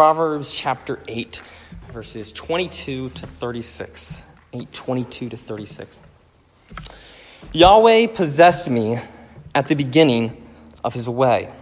Proverbs chapter 8, verses 22 to 36. 8:22 to 36. Yahweh possessed me at the beginning of his way,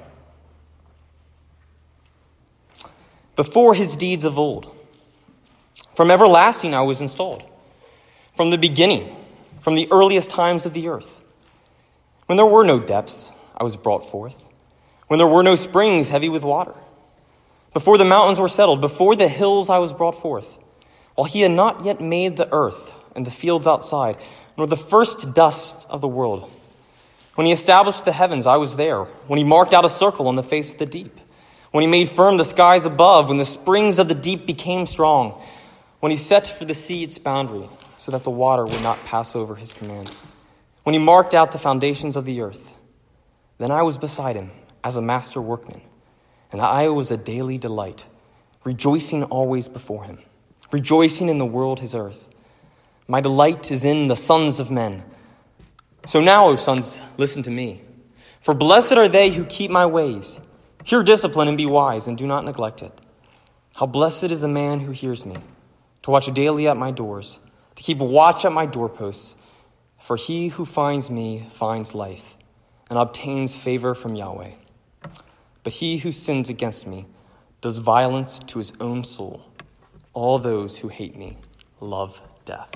before his deeds of old. From everlasting I was installed, from the beginning, from the earliest times of the earth. When there were no depths, I was brought forth, when there were no springs heavy with water. Before the mountains were settled, before the hills I was brought forth, while he had not yet made the earth and the fields outside, nor the first dust of the world. When he established the heavens, I was there. When he marked out a circle on the face of the deep. When he made firm the skies above, when the springs of the deep became strong. When he set for the sea its boundary, so that the water would not pass over his command. When he marked out the foundations of the earth. Then I was beside him as a master workman, and I was a daily delight, rejoicing always before him, rejoicing in the world his earth. My delight is in the sons of men. So now, O sons, listen to me. For blessed are they who keep my ways. Hear discipline and be wise, and do not neglect it. How blessed is the man who hears me, to watch daily at my doors, to keep watch at my doorposts. For he who finds me finds life, and obtains favor from Yahweh. But he who sins against me does violence to his own soul. All those who hate me love death.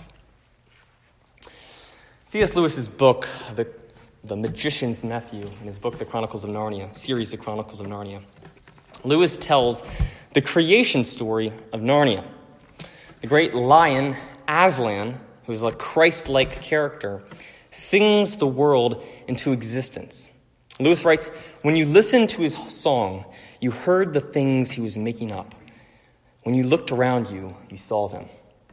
C.S. Lewis's book, The Magician's Nephew, in his book, The Chronicles of Narnia, series The Chronicles of Narnia, Lewis tells the creation story of Narnia. The great lion, Aslan, who is a Christ-like character, sings the world into existence. Lewis writes, when you listened to his song, you heard the things he was making up. When you looked around you, you saw them.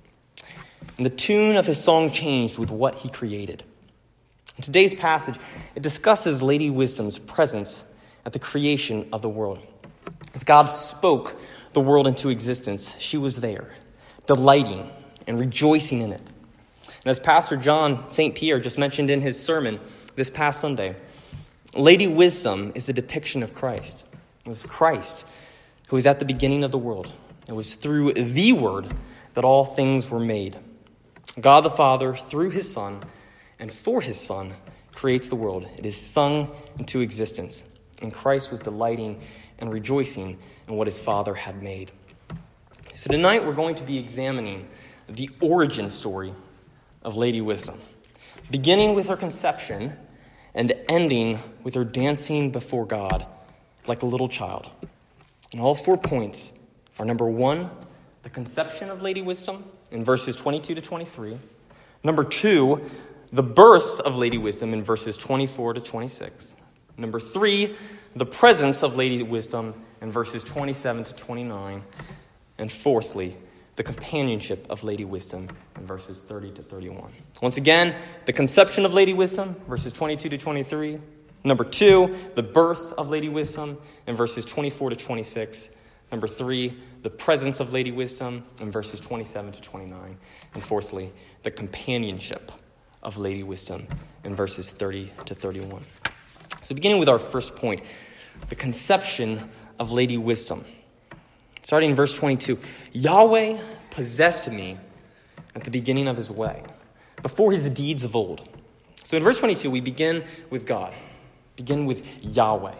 And the tune of his song changed with what he created. In today's passage, it discusses Lady Wisdom's presence at the creation of the world. As God spoke the world into existence, she was there, delighting and rejoicing in it. And as Pastor John St. Pierre just mentioned in his sermon this past Sunday, Lady Wisdom is a depiction of Christ. It was Christ who was at the beginning of the world. It was through the Word that all things were made. God the Father, through his Son, and for his Son, creates the world. It is sung into existence. And Christ was delighting and rejoicing in what his Father had made. So tonight we're going to be examining the origin story of Lady Wisdom, beginning with her conception and ending with her dancing before God like a little child. And all 4 points are: number 1, the conception of Lady Wisdom in verses 22 to 23. Number 2, the birth of Lady Wisdom in verses 24 to 26. Number 3, the presence of Lady Wisdom in verses 27 to 29. And fourthly, the companionship of Lady Wisdom in verses 30 to 31. Once again, the conception of Lady Wisdom, verses 22 to 23. Number 2, the birth of Lady Wisdom in verses 24 to 26. Number 3, the presence of Lady Wisdom in verses 27 to 29. And fourthly, the companionship of Lady Wisdom in verses 30 to 31. So beginning with our first point, the conception of Lady Wisdom. Starting in verse 22, Yahweh possessed me at the beginning of his way, before his deeds of old. So in verse 22, we begin with God, begin with Yahweh.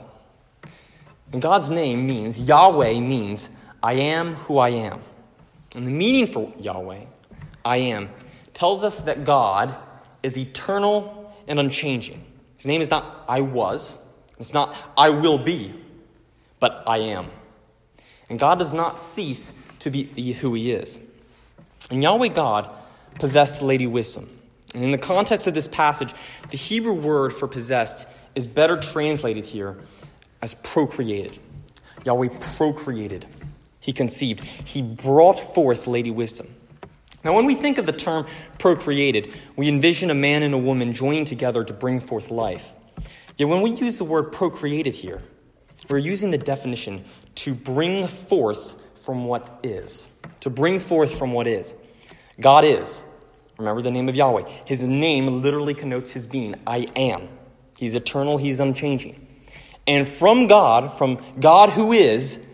And God's name means, Yahweh means, I am who I am. And the meaning for Yahweh, I am, tells us that God is eternal and unchanging. His name is not I was, it's not I will be, but I am. And God does not cease to be who he is. And Yahweh God possessed Lady Wisdom. And in the context of this passage, the Hebrew word for possessed is better translated here as procreated. Yahweh procreated. He conceived. He brought forth Lady Wisdom. Now, when we think of the term procreated, we envision a man and a woman joining together to bring forth life. Yet when we use the word procreated here, we're using the definition to bring forth from what is. To bring forth from what is. God is. Remember the name of Yahweh. His name literally connotes his being. I am. He's eternal. He's unchanging. And from God who is,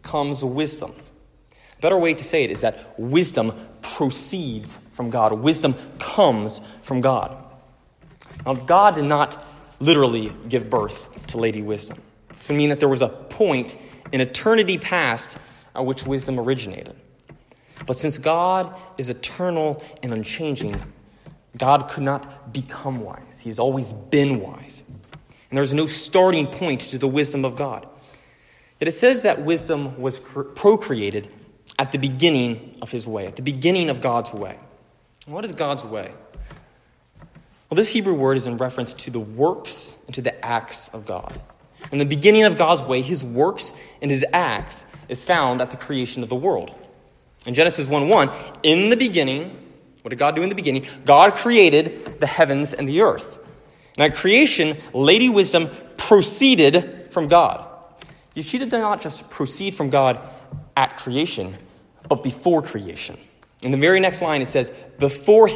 comes wisdom. A better way to say it is that wisdom proceeds from God. Wisdom comes from God. Now, God did not literally give birth to Lady Wisdom. This would mean that there was a point in eternity past at which wisdom originated. But since God is eternal and unchanging, God could not become wise. He's always been wise. And there's no starting point to the wisdom of God. Yet it says that wisdom was procreated at the beginning of his way, at the beginning of God's way. And what is God's way? Well, this Hebrew word is in reference to the works and to the acts of God. In the beginning of God's way, his works and his acts is found at the creation of the world. In Genesis 1:1, in the beginning, what did God do in the beginning? God created the heavens and the earth. And at creation, Lady Wisdom proceeded from God. She did not just proceed from God at creation, but before creation. In the very next line, it says, before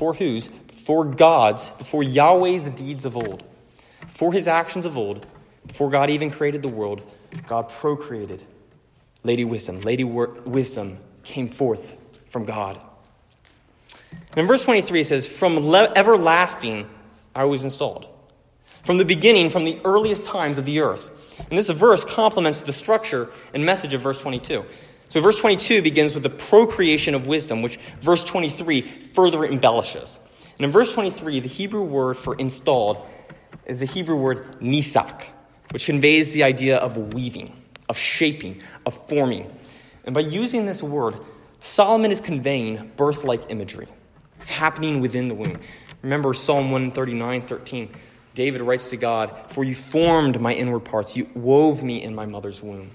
God's, before Yahweh's deeds of old, before his actions of old, before God even created the world, God procreated Lady Wisdom. Lady Wisdom came forth from God. And in verse 23, it says, from everlasting I was installed. From the beginning, from the earliest times of the earth. And this verse complements the structure and message of verse 22. So verse 22 begins with the procreation of wisdom, which verse 23 further embellishes. And in verse 23, the Hebrew word for installed is the Hebrew word nisak, which conveys the idea of weaving, of shaping, of forming. And by using this word, Solomon is conveying birth-like imagery, happening within the womb. Remember Psalm 139:13. David writes to God, for you formed my inward parts. You wove me in my mother's womb.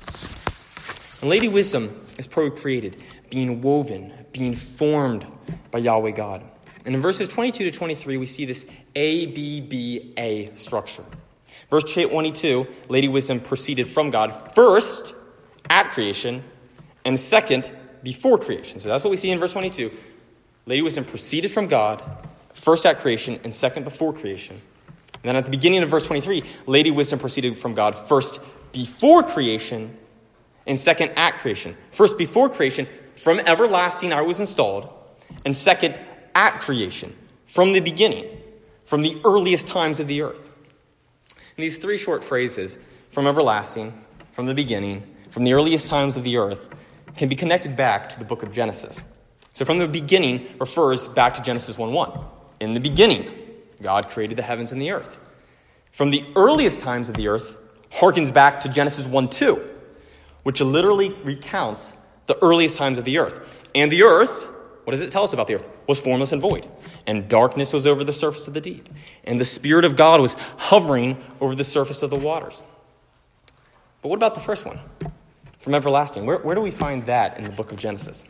And Lady Wisdom is procreated, being woven, being formed by Yahweh God. And in verses 22 to 23, we see this ABBA structure. Verse 22, Lady Wisdom proceeded from God first at creation and second before creation. So that's what we see in verse 22. Lady Wisdom proceeded from God first at creation and second before creation. And then at the beginning of verse 23, Lady Wisdom proceeded from God first before creation and second at creation. First before creation, from everlasting I was installed, and second at creation, from the beginning, from the earliest times of the earth. And these three short phrases, from everlasting, from the beginning, from the earliest times of the earth, can be connected back to the book of Genesis. So from the beginning refers back to Genesis 1:1. In the beginning, God created the heavens and the earth. From the earliest times of the earth harkens back to Genesis 1:2, which literally recounts the earliest times of the earth. And the earth, what does it tell us about the earth? Was formless and void. And darkness was over the surface of the deep. And the Spirit of God was hovering over the surface of the waters. But what about the first one? From everlasting. Where do we find that in the book of Genesis?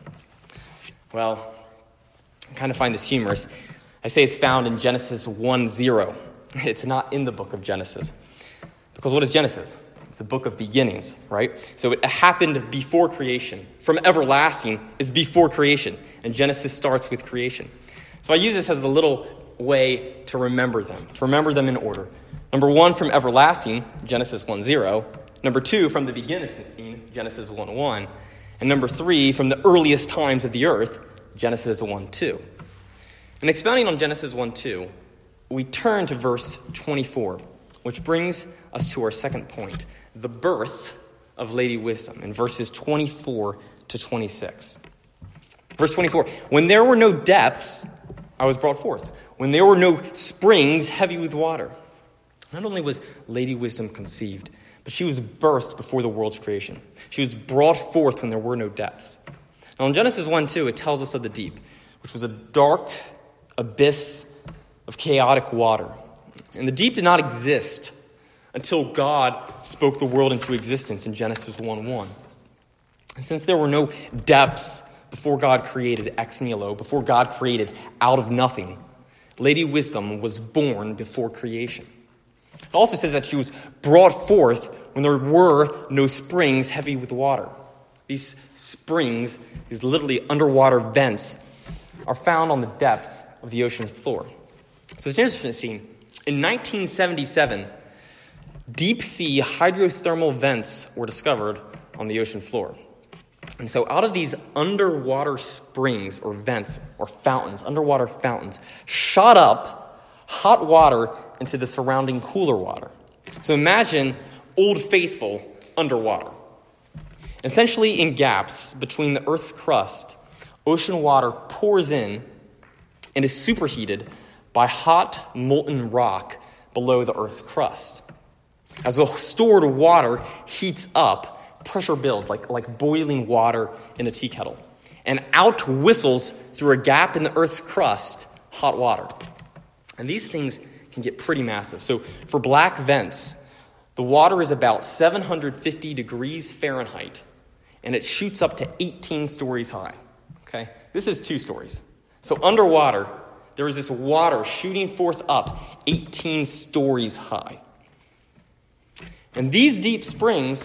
Well, I kind of find this humorous. I say it's found in Genesis 1:0. It's not in the book of Genesis. Because what is Genesis? It's a book of beginnings, right? So it happened before creation. From everlasting is before creation. And Genesis starts with creation. So I use this as a little way to remember them in order. Number one, from everlasting, Genesis 1:0. Number two, from the beginning, Genesis 1:1. And number three, from the earliest times of the earth, Genesis 1:2. And expounding on Genesis 1:2, we turn to verse 24, which brings us to our second point, the birth of Lady Wisdom, in verses 24 to 26. Verse 24, when there were no depths, I was brought forth. When there were no springs heavy with water. Not only was Lady Wisdom conceived, but she was birthed before the world's creation. She was brought forth when there were no depths. Now in Genesis 1:2, it tells us of the deep, which was a dark abyss of chaotic water. And the deep did not exist until God spoke the world into existence in Genesis 1:1. And since there were no depths before God created ex nihilo, before God created out of nothing, Lady Wisdom was born before creation. It also says that she was brought forth when there were no springs heavy with water. These springs, these literally underwater vents, are found on the depths of the ocean floor. So it's interesting. In 1977, deep-sea hydrothermal vents were discovered on the ocean floor. And so out of these underwater springs or vents or fountains, underwater fountains, shot up hot water into the surrounding cooler water. So imagine Old Faithful underwater. Essentially in gaps between the Earth's crust, ocean water pours in and is superheated by hot molten rock below the Earth's crust. As the stored water heats up, pressure builds like boiling water in a tea kettle. And out whistles through a gap in the Earth's crust hot water. And these things can get pretty massive. So for black vents, the water is about 750 degrees Fahrenheit, and it shoots up to 18 stories high. Okay? This is 2 stories. So underwater, there is this water shooting forth up 18 stories high. And these deep springs,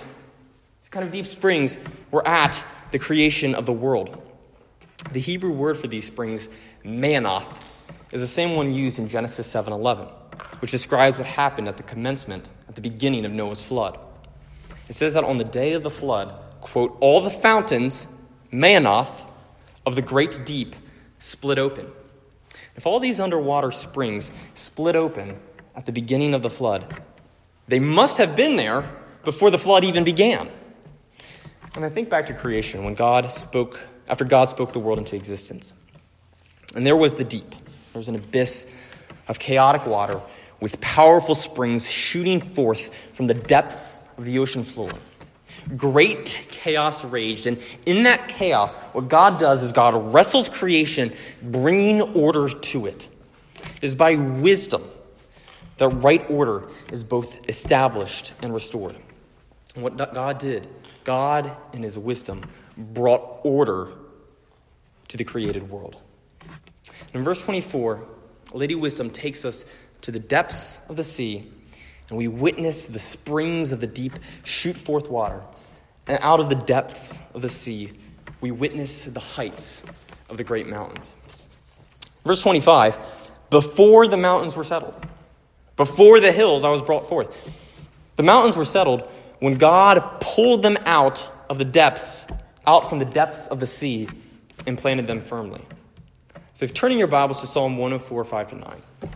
were at the creation of the world. The Hebrew word for these springs, Manoth, is the same one used in Genesis 7:11, which describes what happened at the commencement, at the beginning of Noah's flood. It says that on the day of the flood, quote, all the fountains, Manoth, of the great deep split open. If all these underwater springs split open at the beginning of the flood, they must have been there before the flood even began. And I think back to creation when after God spoke the world into existence. And there was the deep. There was an abyss of chaotic water with powerful springs shooting forth from the depths of the ocean floor. Great chaos raged, and in that chaos, what God does is God wrestles creation, bringing order to it. It is by wisdom that right order is both established and restored. And what God did, God in his wisdom brought order to the created world. In verse 24, Lady Wisdom takes us to the depths of the sea, and we witness the springs of the deep shoot forth water. And out of the depths of the sea, we witness the heights of the great mountains. Verse 25, before the mountains were settled, before the hills I was brought forth. The mountains were settled when God pulled them out from the depths of the sea and planted them firmly. So if turning your Bibles to Psalm 104, 5-9.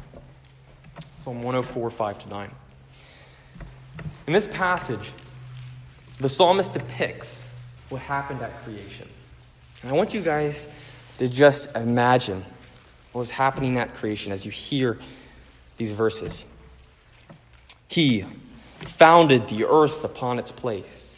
Psalm 104, 5-9. In this passage, the psalmist depicts what happened at creation. And I want you guys to just imagine what was happening at creation as you hear these verses. He founded the earth upon its place,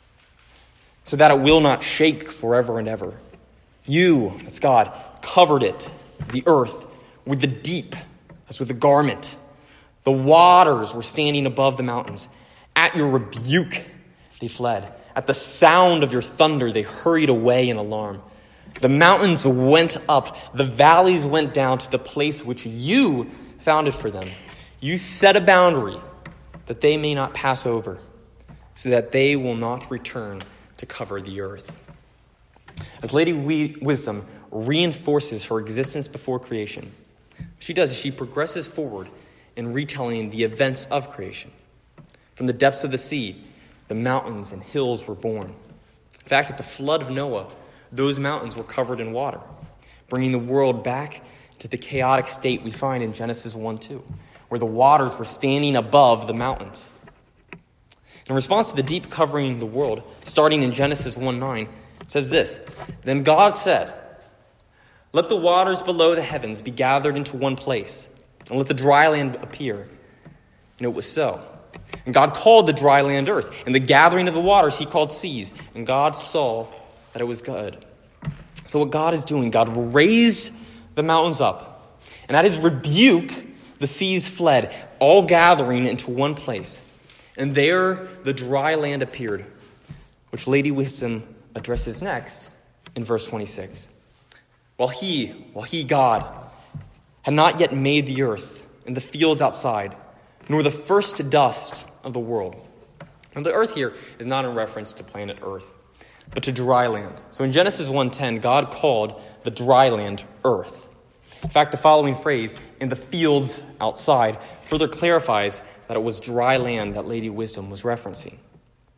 so that it will not shake forever and ever. You, that's God, covered it, the earth, with the deep, as with a garment. The waters were standing above the mountains. At your rebuke, they fled. At the sound of your thunder, they hurried away in alarm. The mountains went up, the valleys went down to the place which you founded for them. You set a boundary that they may not pass over, so that they will not return to cover the earth. As Lady Wisdom reinforces her existence before creation, she progresses forward in retelling the events of creation. From the depths of the sea, the mountains and hills were born. In fact, at the flood of Noah, those mountains were covered in water, bringing the world back to the chaotic state we find in Genesis 1:2, where the waters were standing above the mountains. In response to the deep covering the world, starting in Genesis 1:9, it says this, Then God said, Let the waters below the heavens be gathered into one place, and let the dry land appear. And it was so. And God called the dry land earth, and the gathering of the waters he called seas. And God saw that it was good. So what God is doing, God raised the mountains up, and at his rebuke, the seas fled, all gathering into one place. And there the dry land appeared, which Lady Wisdom addresses next in verse 26. While he, God, had not yet made the earth and the fields outside, nor the first dust of the world. And the earth here is not in reference to planet Earth, but to dry land. So in Genesis 1:10, God called the dry land earth. In fact, the following phrase, in the fields outside, further clarifies that it was dry land that Lady Wisdom was referencing.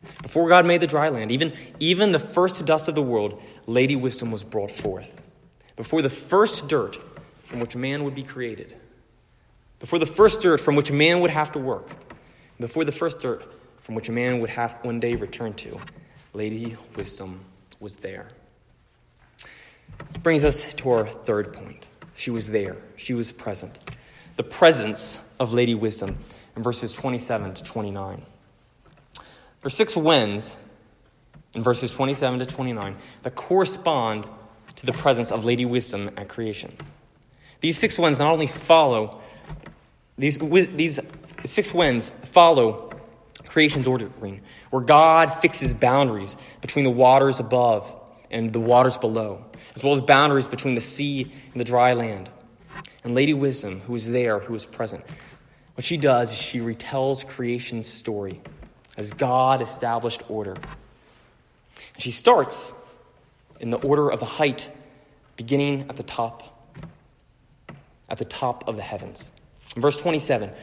Before God made the dry land, even the first dust of the world, Lady Wisdom was brought forth. Before the first dirt from which man would be created. Before the first dirt from which man would have to work. Before the first dirt from which a man would have one day return to, Lady Wisdom was there. This brings us to our third point. She was there. She was present. The presence of Lady Wisdom in verses 27 to 29. There are 6 whens in verses 27 to 29 that correspond to the presence of Lady Wisdom at creation. These 6 whens not only follow, these 6 whens follow creation's ordering, where God fixes boundaries between the waters above and the waters below, as well as boundaries between the sea and the dry land. And Lady Wisdom, who is there, who is present, what she does is she retells creation's story as God established order. And she starts in the order of the height, beginning at the top of the heavens. In verse 27,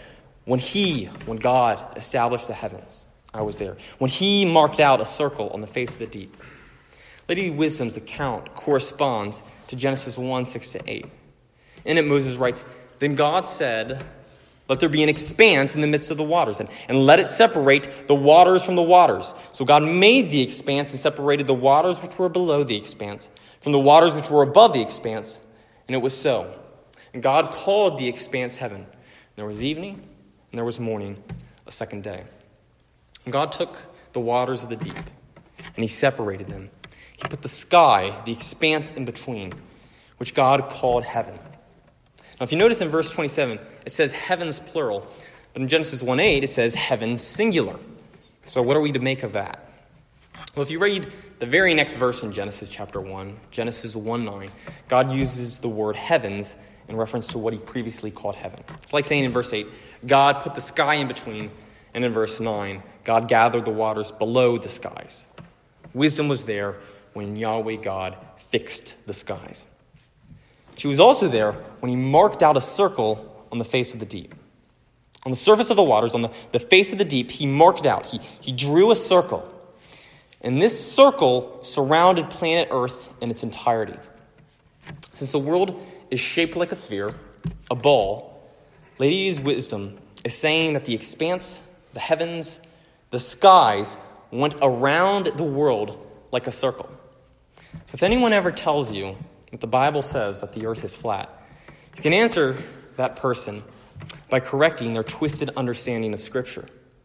when God established the heavens, I was there. When he marked out a circle on the face of the deep. Lady Wisdom's account corresponds to Genesis 1, 6-8. In it, Moses writes, "Then God said, let there be an expanse in the midst of the waters, and let it separate the waters from the waters. So God made the expanse and separated the waters which were below the expanse from the waters which were above the expanse. And it was so. And God called the expanse heaven. And there was evening, and there was morning, a second day. And God took the waters of the deep, and he separated them. He put the sky, the expanse in between, which God called heaven." Now, if you notice in verse 27, it says heavens plural. But in Genesis 1:8, it says heaven singular. So what are we to make of that? Well, if you read the very next verse in Genesis chapter 1, Genesis 1:9, God uses the word heavens in reference to what he previously called heaven. It's like saying in verse 8, God put the sky in between, and in verse 9, God gathered the waters below the skies. Wisdom was there when Yahweh God fixed the skies. She was also there when he marked out a circle on the face of the deep. On the surface of the waters, on the face of the deep, he marked out. He drew a circle. And this circle surrounded planet Earth in its entirety. Since the world is shaped like a sphere, a ball, Lady Wisdom is saying that the expanse, the heavens, the skies went around the world like a circle. So if anyone ever tells you that the Bible says that the earth is flat, you can answer that person by correcting their twisted understanding of Scripture.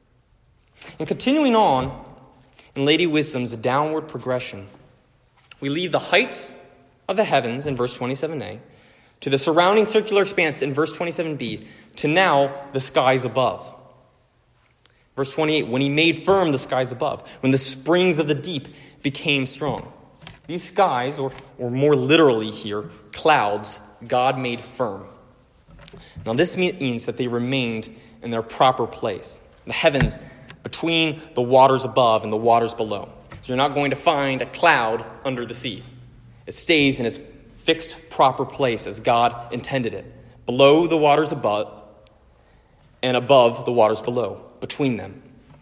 And continuing on in Lady Wisdom's downward progression, we leave the heights of the heavens in verse 27a to the surrounding circular expanse in verse 27b to now the skies above. Verse 28, when he made firm the skies above, when the springs of the deep became strong. These skies, or more literally here, clouds, God made firm. Now this means that they remained in their proper place. The heavens between the waters above and the waters below. So you're not going to find a cloud under the sea. It stays in its fixed proper place as God intended it. Below the waters above and above the waters below, between them.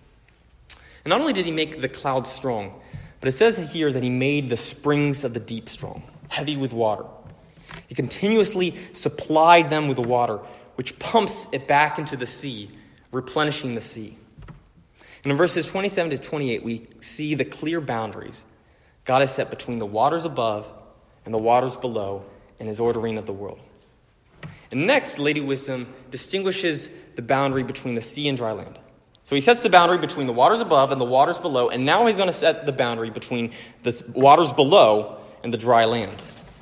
And not only did he make the clouds strong, but it says here that he made the springs of the deep strong, heavy with water. He continuously supplied them with water, which pumps it back into the sea, replenishing the sea. And in verses 27 to 28, we see the clear boundaries God has set between the waters above and the waters below in his ordering of the world. And next, Lady Wisdom distinguishes the boundary between the sea and dry land. So he sets the boundary between the waters above and the waters below, and now he's going to set the boundary between the waters below and the dry land.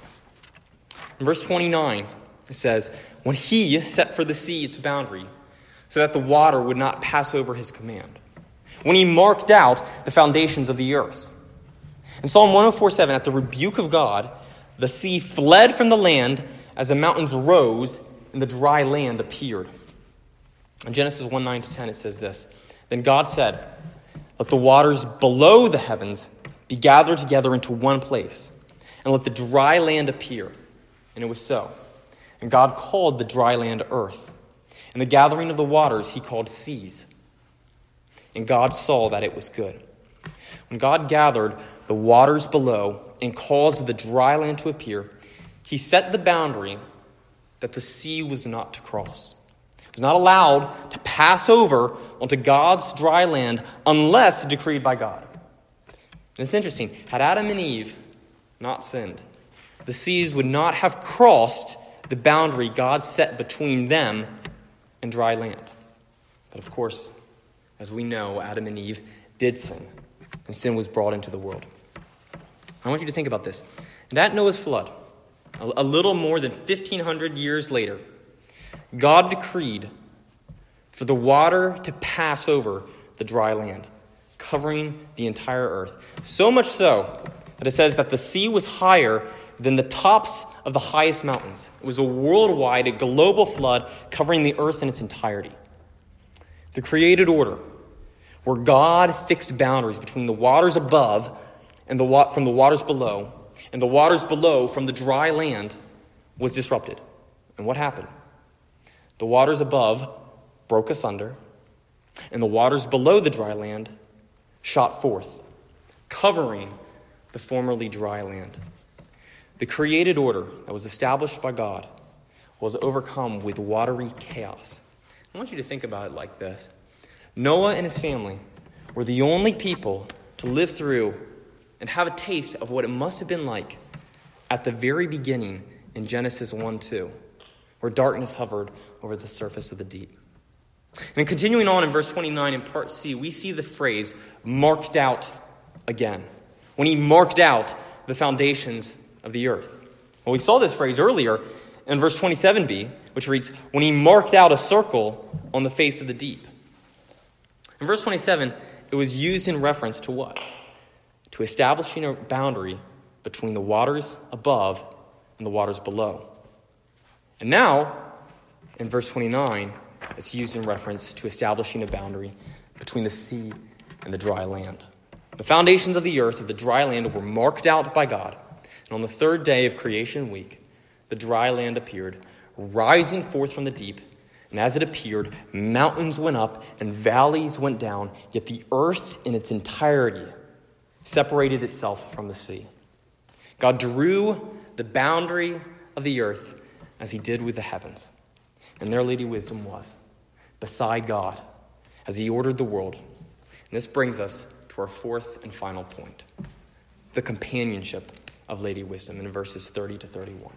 In verse 29, it says, when he set for the sea its boundary, so that the water would not pass over his command. When he marked out the foundations of the earth. In Psalm 104:7, at the rebuke of God, the sea fled from the land as the mountains rose and the dry land appeared. In Genesis 1:9-10, it says this, then God said, let the waters below the heavens be gathered together into one place, and let the dry land appear. And it was so. And God called the dry land earth, and the gathering of the waters he called seas. And God saw that it was good. When God gathered the waters below and caused the dry land to appear, he set the boundary that the sea was not to cross. It was not allowed to pass over onto God's dry land unless decreed by God. And it's interesting, had Adam and Eve not sinned, the seas would not have crossed the boundary God set between them and dry land. But of course, as we know, Adam and Eve did sin, and sin was brought into the world. I want you to think about this. And at Noah's flood, a little more than 1,500 years later, God decreed for the water to pass over the dry land, covering the entire earth. So much so that it says that the sea was higher than the tops of the highest mountains. It was a worldwide, a global flood covering the earth in its entirety. The created order, where God fixed boundaries between the waters above and from the waters below, and the waters below from the dry land, was disrupted. And what happened? The waters above broke asunder, and the waters below the dry land shot forth, covering the formerly dry land. The created order that was established by God was overcome with watery chaos. I want you to think about it like this. Noah and his family were the only people to live through and have a taste of what it must have been like at the very beginning in Genesis 1:2, where darkness hovered over the surface of the deep. And continuing on in verse 29 in part C, we see the phrase marked out again, when he marked out the foundations of the earth. Well, we saw this phrase earlier in verse 27b, which reads, when he marked out a circle on the face of the deep. In verse 27, it was used in reference to what? To establishing a boundary between the waters above and the waters below. And now, in verse 29, it's used in reference to establishing a boundary between the sea and the dry land. The foundations of the earth, of the dry land, were marked out by God. And on the third day of creation week, the dry land appeared, rising forth from the deep. And as it appeared, mountains went up and valleys went down, yet the earth in its entirety separated itself from the sea. God drew the boundary of the earth as he did with the heavens. And there Lady Wisdom was, beside God, as he ordered the world. And this brings us to our fourth and final point, the companionship of Lady Wisdom in verses 30 to 31.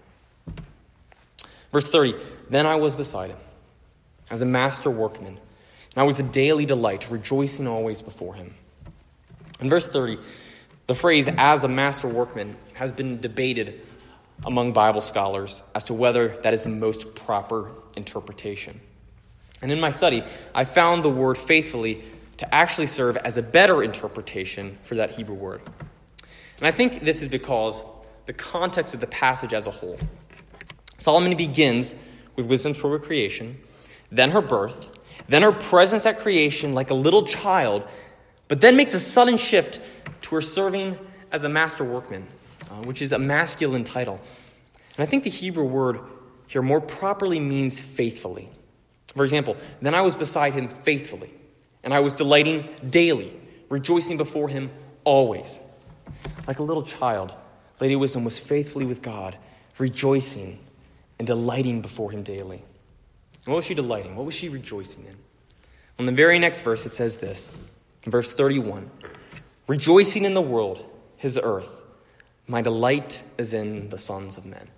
Verse 30, then I was beside him as a master workman, and I was a daily delight, rejoicing always before him. In verse 30, the phrase as a master workman has been debated among Bible scholars as to whether that is the most proper interpretation. And in my study, I found the word faithfully to actually serve as a better interpretation for that Hebrew word. And I think this is because the context of the passage as a whole. Solomon begins with wisdom's procreation, then her birth, then her presence at creation like a little child, but then makes a sudden shift to her serving as a master workman, which is a masculine title. And I think the Hebrew word here more properly means faithfully. For example, then I was beside him faithfully, and I was delighting daily, rejoicing before him always. Like a little child, Lady Wisdom was faithfully with God, rejoicing and delighting before him daily. And what was she delighting? What was she rejoicing in? On the very next verse, it says this, in verse 31, rejoicing in the world, his earth, my delight is in the sons of men.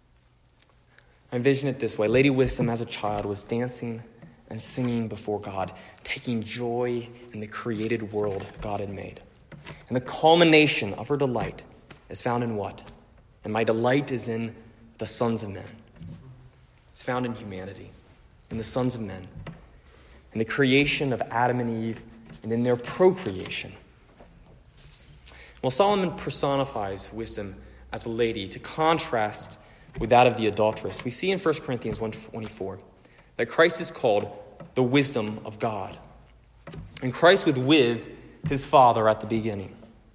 I envision it this way. Lady Wisdom, as a child, was dancing and singing before God, taking joy in the created world God had made. And the culmination of her delight is found in what? And my delight is in the sons of men. It's found in humanity, in the sons of men, in the creation of Adam and Eve, and in their procreation. Well, Solomon personifies wisdom as a lady to contrast with that of the adulteress. We see in 1 Corinthians 1:24 that Christ is called the wisdom of God. And Christ was with his Father at the beginning.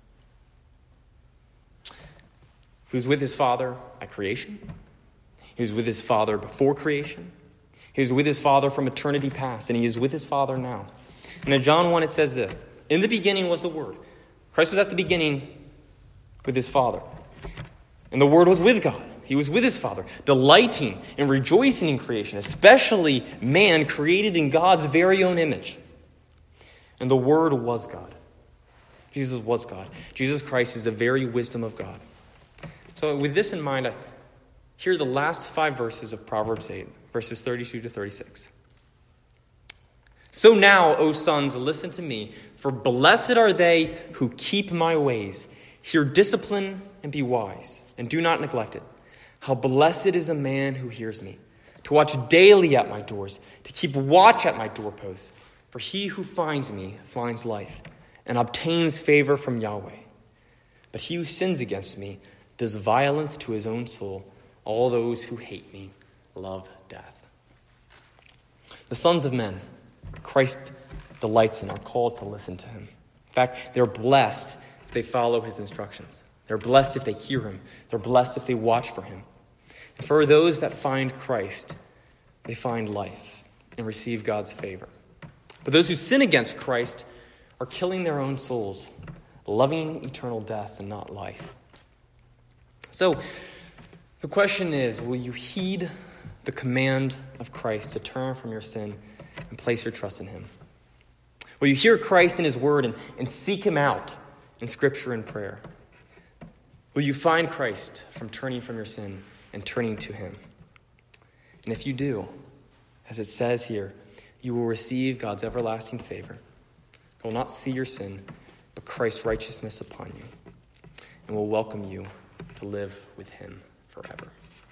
He was with his Father at creation. He was with his Father before creation. He was with his Father from eternity past, and he is with his Father now. And in John 1, it says this, in the beginning was the Word. Christ was at the beginning with his Father. And the Word was with God. He was with his Father, delighting and rejoicing in creation, especially man created in God's very own image. And the Word was God. Jesus was God. Jesus Christ is the very wisdom of God. So with this in mind, here are the last 5 verses of Proverbs 8, verses 32 to 36. So now, O sons, listen to me, for blessed are they who keep my ways. Hear discipline and be wise, and do not neglect it. How blessed is a man who hears me, to watch daily at my doors, to keep watch at my doorposts. For he who finds me finds life, and obtains favor from Yahweh. But he who sins against me does violence to his own soul. All those who hate me love death. The sons of men, Christ delights in, are called to listen to him. In fact, they're blessed if they follow his instructions. They're blessed if they hear him. They're blessed if they watch for him. And for those that find Christ, they find life and receive God's favor. But those who sin against Christ are killing their own souls, loving eternal death and not life. So, the question is, will you heed the command of Christ to turn from your sin and place your trust in him? Will you hear Christ in his word and seek him out in scripture and prayer? Will you find Christ from turning from your sin and turning to him? And if you do, as it says here, you will receive God's everlasting favor. You will not see your sin, but Christ's righteousness upon you, and will welcome you to live with him forever.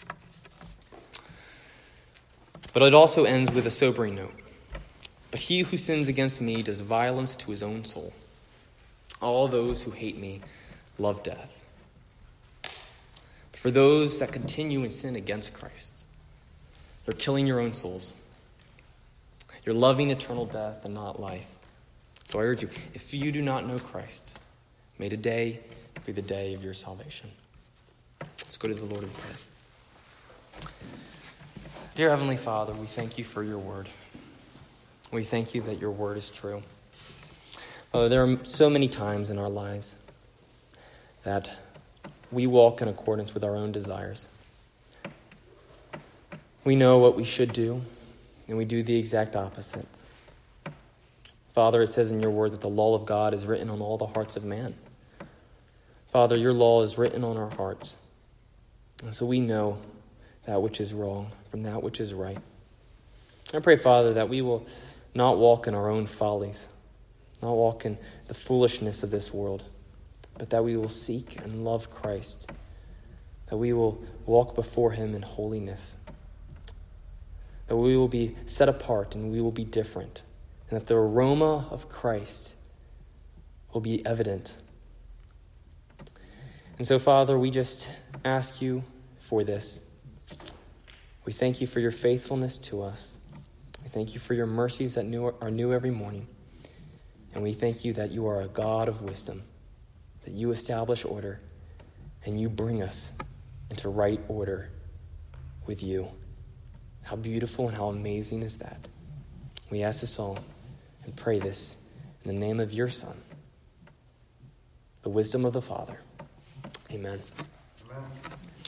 But it also ends with a sobering note. But he who sins against me does violence to his own soul. All those who hate me love death. But for those that continue in sin against Christ, you're killing your own souls. You're loving eternal death and not life. So I urge you, if you do not know Christ, may today be the day of your salvation. Let's go to the Lord in prayer. Dear Heavenly Father, we thank you for your word. We thank you that your word is true. There are so many times in our lives that we walk in accordance with our own desires. We know what we should do, and we do the exact opposite. Father, it says in your word that the law of God is written on all the hearts of man. Father, your law is written on our hearts. And so we know that which is wrong from that which is right. I pray, Father, that we will not walk in our own follies, not walk in the foolishness of this world, but that we will seek and love Christ, that we will walk before him in holiness, that we will be set apart and we will be different, and that the aroma of Christ will be evident. And so, Father, we just ask you for this. We thank you for your faithfulness to us. We thank you for your mercies that are new every morning. And we thank you that you are a God of wisdom, that you establish order, and you bring us into right order with you. How beautiful and how amazing is that? We ask this all and pray this in the name of your Son, the wisdom of the Father. Amen. Amen.